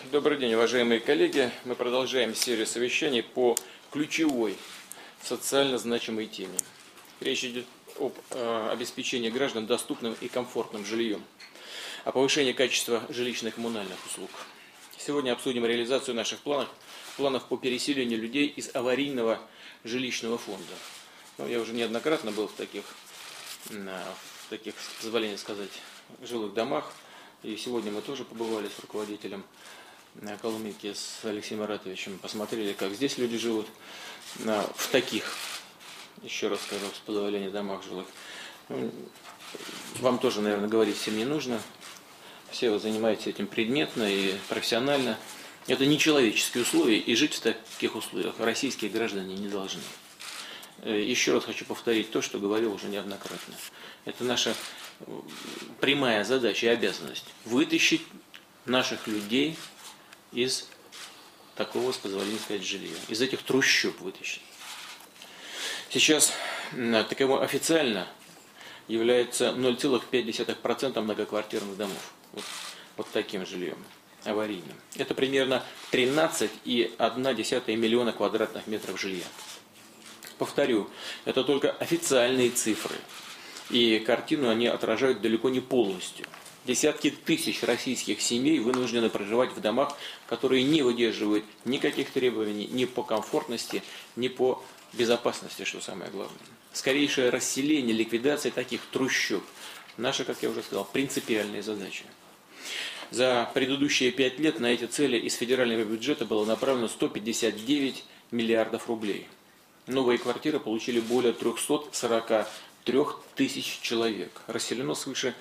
Добрый день, уважаемые коллеги. Мы продолжаем серию совещаний по ключевой социально значимой теме. Речь идет об обеспечении граждан доступным и комфортным жильем, о повышении качества жилищно-коммунальных услуг. Сегодня обсудим реализацию наших планов по переселению людей из аварийного жилищного фонда. Я уже неоднократно был в таких, позволение сказать, жилых домах. И сегодня мы тоже побывали с руководителем Коломейки, с Алексеем Маратовичем, посмотрели, как здесь люди живут в таких, еще раз скажу, с позволения домах жилых. Вам тоже, наверное, говорить всем не нужно. Все вы занимаетесь этим предметно и профессионально. Это нечеловеческие условия, и жить в таких условиях российские граждане не должны. Еще раз хочу повторить то, что говорил уже неоднократно. Это наша прямая задача и обязанность – вытащить наших людей из такого, с позволения сказать, жилья, из этих трущоб вытащить. Сейчас таковым официально является 0,5% многоквартирных домов. Вот таким жильем, аварийным. Это примерно 13,1 миллиона квадратных метров жилья. Повторю, это только официальные цифры. И картину они отражают далеко не полностью. Десятки тысяч российских семей вынуждены проживать в домах, которые не выдерживают никаких требований ни по комфортности, ни по безопасности, что самое главное. Скорейшее расселение, ликвидация таких трущоб – наша, как я уже сказал, принципиальная задача. За предыдущие 5 лет на эти цели из федерального бюджета было направлено 159 миллиардов рублей. Новые квартиры получили более 343 тысяч человек. Расселено свыше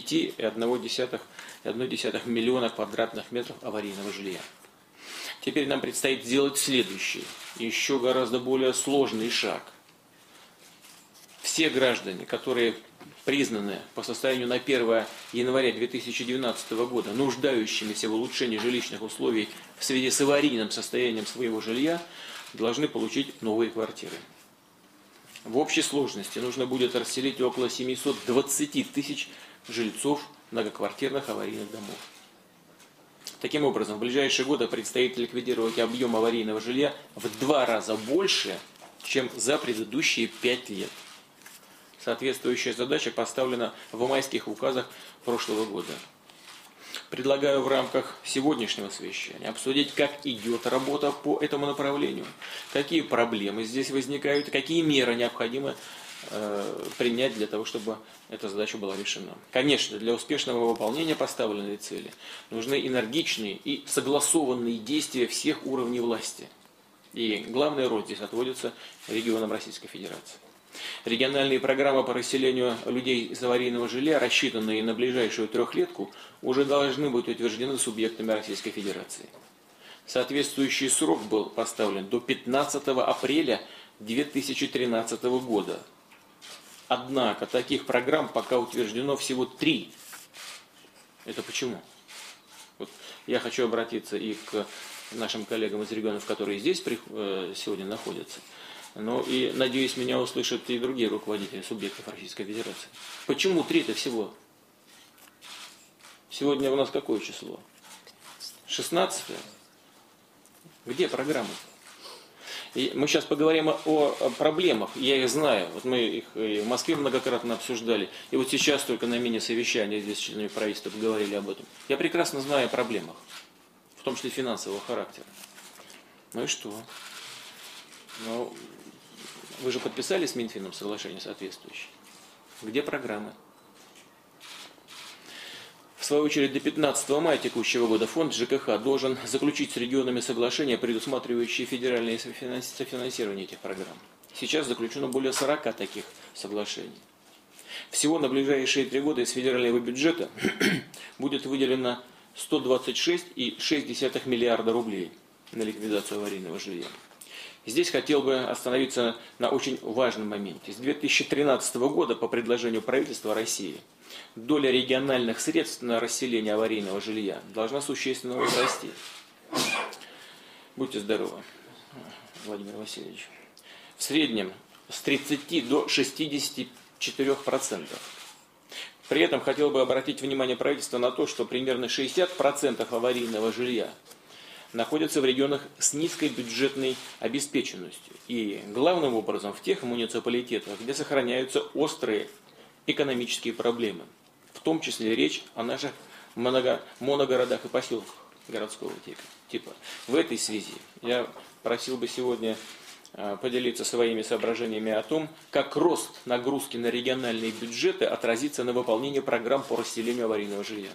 5,1 миллиона квадратных метров аварийного жилья. Теперь нам предстоит сделать следующий, еще гораздо более сложный шаг. Все граждане, которые признаны по состоянию на 1 января 2019 года нуждающимися в улучшении жилищных условий в связи с аварийным состоянием своего жилья, должны получить новые квартиры. В общей сложности нужно будет расселить около 720 тысяч жильцов многоквартирных аварийных домов. Таким образом, в ближайшие годы предстоит ликвидировать объем аварийного жилья в 2 раза больше, чем за предыдущие 5 лет. Соответствующая задача поставлена в майских указах прошлого года. Предлагаю в рамках сегодняшнего совещания обсудить, как идет работа по этому направлению, какие проблемы здесь возникают, какие меры необходимо принять для того, чтобы эта задача была решена. Конечно, для успешного выполнения поставленной цели нужны энергичные и согласованные действия всех уровней власти. И главная роль здесь отводится регионам Российской Федерации. Региональные программы по расселению людей из аварийного жилья, рассчитанные на ближайшую 3-летку, уже должны быть утверждены субъектами Российской Федерации. Соответствующий срок был поставлен до 15 апреля 2013 года. Однако таких программ пока утверждено всего 3. Это почему? Я хочу обратиться и к нашим коллегам из регионов, которые здесь сегодня находятся. И, надеюсь, меня услышат и другие руководители субъектов Российской Федерации. Почему 3-то всего? Сегодня у нас какое число? 16-е? Где программы? И мы сейчас поговорим о проблемах. Я их знаю. Мы их и в Москве многократно обсуждали. И вот сейчас только на мини-совещании здесь с членами правительства поговорили об этом. Я прекрасно знаю о проблемах, в том числе финансового характера. Ну и что? Вы же подписали с Минфином соглашение соответствующее. Где программы? В свою очередь, до 15 мая текущего года фонд ЖКХ должен заключить с регионами соглашения, предусматривающие федеральное софинансирование этих программ. Сейчас заключено более 40 таких соглашений. Всего на ближайшие 3 года из федерального бюджета будет выделено 126,6 миллиарда рублей на ликвидацию аварийного жилья. Здесь хотел бы остановиться на очень важном моменте. С 2013 года по предложению правительства России доля региональных средств на расселение аварийного жилья должна существенно возрасти. Будьте здоровы, Владимир Васильевич. В среднем с 30 до 64%. При этом хотел бы обратить внимание правительства на то, что примерно 60% аварийного жилья находятся в регионах с низкой бюджетной обеспеченностью. И главным образом в тех муниципалитетах, где сохраняются острые экономические проблемы. В том числе речь о наших моногородах и поселках городского типа. В этой связи я просил бы сегодня поделиться своими соображениями о том, как рост нагрузки на региональные бюджеты отразится на выполнении программ по расселению аварийного жилья.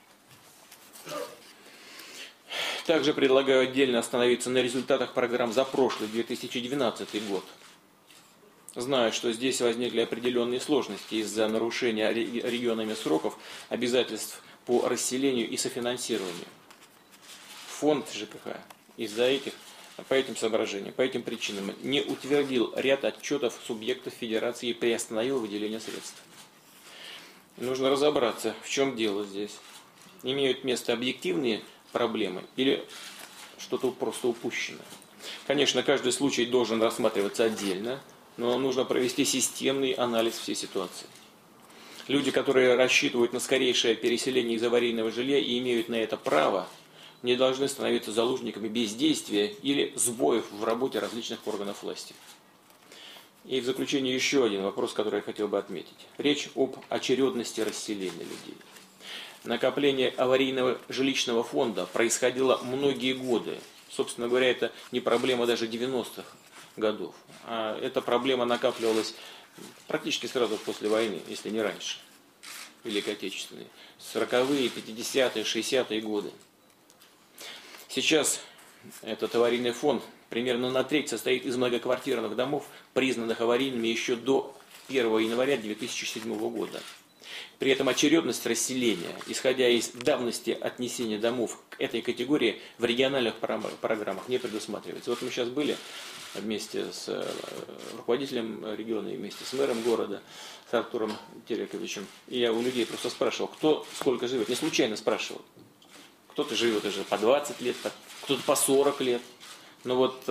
Также предлагаю отдельно остановиться на результатах программ за прошлый 2012 год. Знаю, что здесь возникли определенные сложности из-за нарушения регионами сроков обязательств по расселению и софинансированию. Фонд ЖКХ по этим соображениям, по этим причинам не утвердил ряд отчетов субъектов Федерации и приостановил выделение средств. Нужно разобраться, в чем дело здесь. Имеют место объективные проблемы или что-то просто упущено. Конечно, каждый случай должен рассматриваться отдельно, но нужно провести системный анализ всей ситуации. Люди, которые рассчитывают на скорейшее переселение из аварийного жилья и имеют на это право, не должны становиться заложниками бездействия или сбоев в работе различных органов власти. И в заключение еще один вопрос, который я хотел бы отметить. Речь об очередности расселения людей. Накопление аварийного жилищного фонда происходило многие годы. Собственно говоря, это не проблема даже 90-х годов. А эта проблема накапливалась практически сразу после войны, если не раньше, Великой Отечественной. 40-е, 50-е, 60-е годы. Сейчас этот аварийный фонд примерно на треть состоит из многоквартирных домов, признанных аварийными еще до 1 января 2007 года. При этом очередность расселения, исходя из давности отнесения домов к этой категории, в региональных программах не предусматривается. Вот мы сейчас были вместе с руководителем региона и вместе с мэром города, с Артуром Терековичем. И я у людей просто спрашивал, кто сколько живет. Не случайно спрашивал. Кто-то живет уже по 20 лет, кто-то по 40 лет. Но вот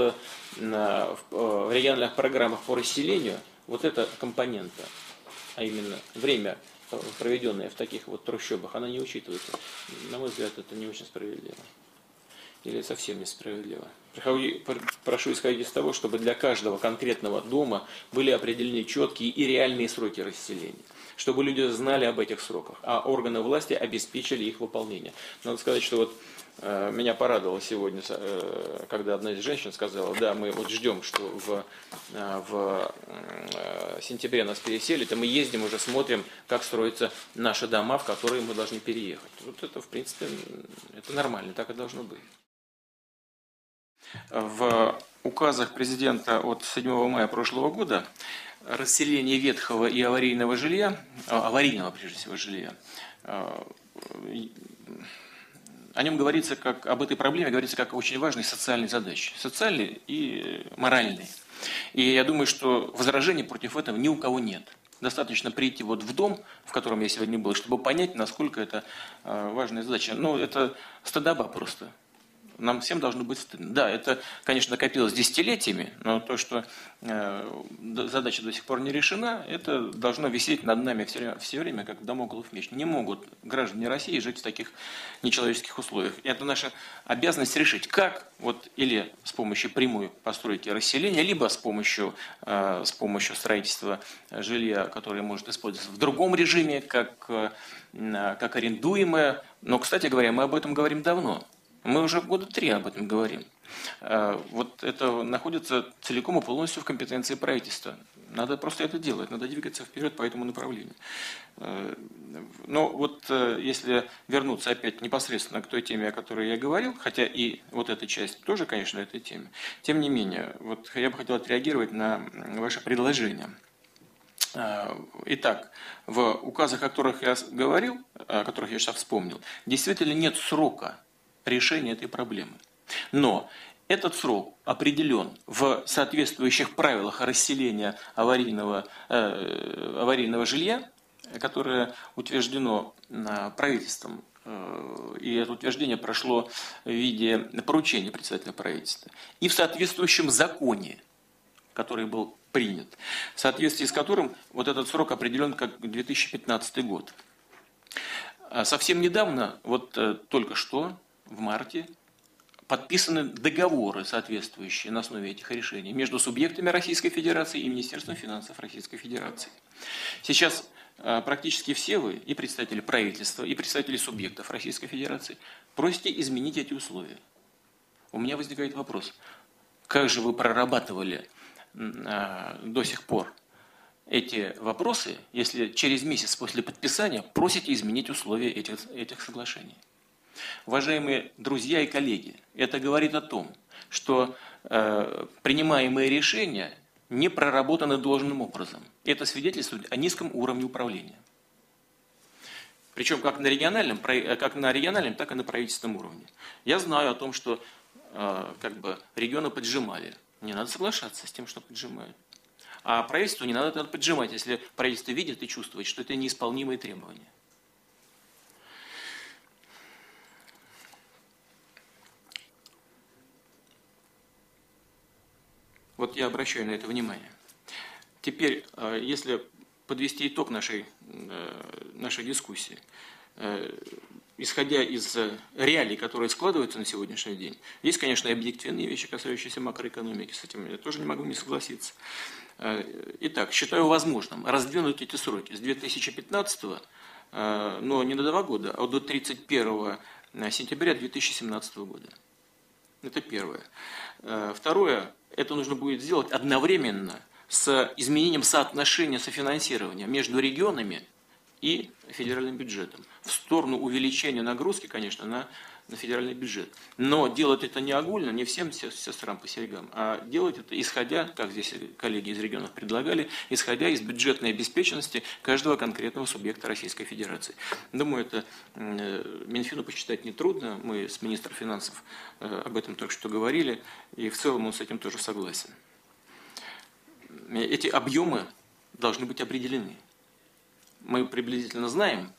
в региональных программах по расселению вот эта компонента, а именно время, проведенное в таких вот трущобах, она не учитывается. На мой взгляд, это не очень справедливо. Или совсем несправедливо. Прошу исходить из того, чтобы для каждого конкретного дома были определены четкие и реальные сроки расселения. Чтобы люди знали об этих сроках, а органы власти обеспечили их выполнение. Надо сказать, что вот меня порадовало сегодня, когда одна из женщин сказала, да, мы вот ждем, что в сентябре нас переселят, и мы ездим, уже смотрим, как строятся наши дома, в которые мы должны переехать. Вот это, в принципе, это нормально, так и должно быть. В указах президента от 7 мая прошлого года расселение ветхого и аварийного жилья, аварийного прежде всего жилья, о нем говорится как, об этой проблеме говорится как о очень важной социальной задаче. Социальной и моральной. И я думаю, что возражений против этого ни у кого нет. Достаточно прийти вот в дом, в котором я сегодня был, чтобы понять, насколько это важная задача. Ну, это стыдоба просто. Нам всем должно быть стыдно. Да, это, конечно, накопилось десятилетиями, но то, что задача до сих пор не решена, это должно висеть над нами все время, как дамоклов меч. Не могут граждане России жить в таких нечеловеческих условиях. И это наша обязанность решить, как, вот, или с помощью прямой постройки расселения, либо с помощью строительства жилья, которое может использоваться в другом режиме, как арендуемое. Но, кстати говоря, мы об этом говорим давно. Мы уже года 3 об этом говорим. Вот это находится целиком и полностью в компетенции правительства. Надо просто это делать, надо двигаться вперед по этому направлению. Но вот если вернуться опять непосредственно к той теме, о которой я говорил, хотя и вот эта часть тоже, конечно, этой теме, тем не менее, вот я бы хотел отреагировать на ваше предложение. Итак, в указах, о которых я говорил, о которых я сейчас вспомнил, действительно нет срока решения этой проблемы. Но этот срок определен в соответствующих правилах расселения аварийного жилья, которое утверждено правительством, и это утверждение прошло в виде поручения председателя правительства, и в соответствующем законе, который был принят, в соответствии с которым вот этот срок определен как 2015 год. Совсем недавно, вот только что, в марте, подписаны договоры, соответствующие на основе этих решений, между субъектами Российской Федерации и Министерством финансов Российской Федерации. Сейчас практически все вы, и представители правительства, и представители субъектов Российской Федерации, просите изменить эти условия. У меня возникает вопрос, как же вы прорабатывали до сих пор эти вопросы, если через месяц после подписания просите изменить условия этих соглашений? Уважаемые друзья и коллеги, это говорит о том, что принимаемые решения не проработаны должным образом. Это свидетельствует о низком уровне управления. Причем как на региональном, так и на правительственном уровне. Я знаю о том, что регионы поджимали. Не надо соглашаться с тем, что поджимают. А правительству не надо поджимать, если правительство видит и чувствует, что это неисполнимые требования. Вот я обращаю на это внимание. Теперь, если подвести итог нашей дискуссии, исходя из реалий, которые складываются на сегодняшний день, есть, конечно, и объективные вещи, касающиеся макроэкономики, с этим я тоже не могу не согласиться. Итак, считаю возможным раздвинуть эти сроки с 2015, но не до 2 года, а до 31 сентября 2017 года. Это первое. Второе, это нужно будет сделать одновременно с изменением соотношения софинансирования между регионами и федеральным бюджетом. В сторону увеличения нагрузки, конечно, на федеральный бюджет. Но делать это не огульно, не всем сестрам по серьгам, а делать это исходя, как здесь коллеги из регионов предлагали, исходя из бюджетной обеспеченности каждого конкретного субъекта Российской Федерации. Думаю, это Минфину посчитать нетрудно. Мы с министром финансов об этом только что говорили, и в целом он с этим тоже согласен. Эти объемы должны быть определены. Мы приблизительно знаем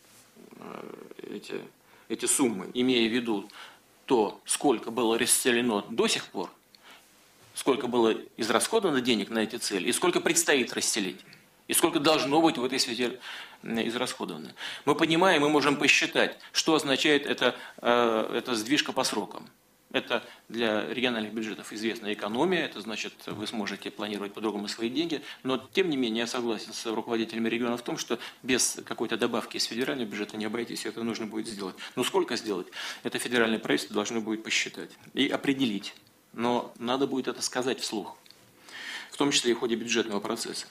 эти суммы, имея в виду то, сколько было расселено до сих пор, сколько было израсходовано денег на эти цели, и сколько предстоит расселить, и сколько должно быть в этой связи израсходовано. Мы понимаем, мы можем посчитать, что означает эта сдвижка по срокам. Это для региональных бюджетов известная экономия, это значит, вы сможете планировать по-другому свои деньги, но тем не менее я согласен с руководителями регионов в том, что без какой-то добавки из федерального бюджета не обойтись, это нужно будет сделать. Но сколько сделать, это федеральное правительство должно будет посчитать и определить, но надо будет это сказать вслух, в том числе и в ходе бюджетного процесса.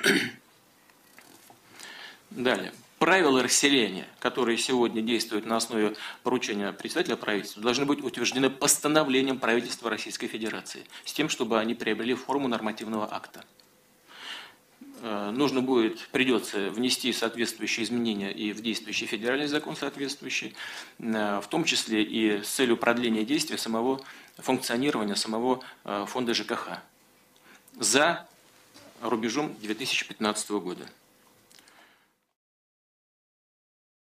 Далее. Правила расселения, которые сегодня действуют на основе поручения председателя правительства, должны быть утверждены постановлением правительства Российской Федерации, с тем, чтобы они приобрели форму нормативного акта. Придется внести соответствующие изменения и в действующий федеральный закон соответствующий, в том числе и с целью продления действия самого функционирования самого фонда ЖКХ за рубежом 2015 года.